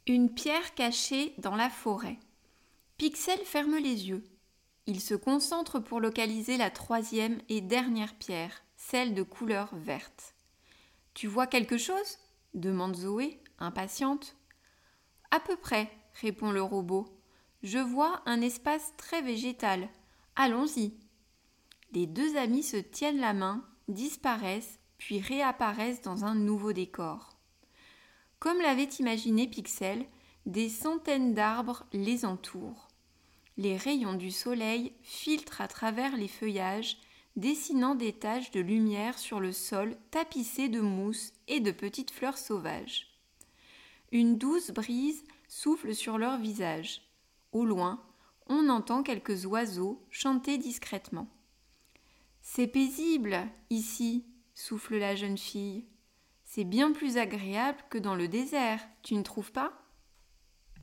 Une pierre cachée dans la forêt. Pixel ferme les yeux. Il se concentre pour localiser la troisième et dernière pierre, celle de couleur verte. « Tu vois quelque chose ?» demande Zoé, impatiente. « À peu près, » répond le robot. « Je vois un espace très végétal. Allons-y. » Les deux amis se tiennent la main, disparaissent, puis réapparaissent dans un nouveau décor. Comme l'avait imaginé Pixel, des centaines d'arbres les entourent. Les rayons du soleil filtrent à travers les feuillages, dessinant des taches de lumière sur le sol tapissé de mousse et de petites fleurs sauvages. Une douce brise souffle sur leurs visages. Au loin, on entend quelques oiseaux chanter discrètement. « C'est paisible, ici, » souffle la jeune fille. « C'est bien plus agréable que dans le désert, tu ne trouves pas ?»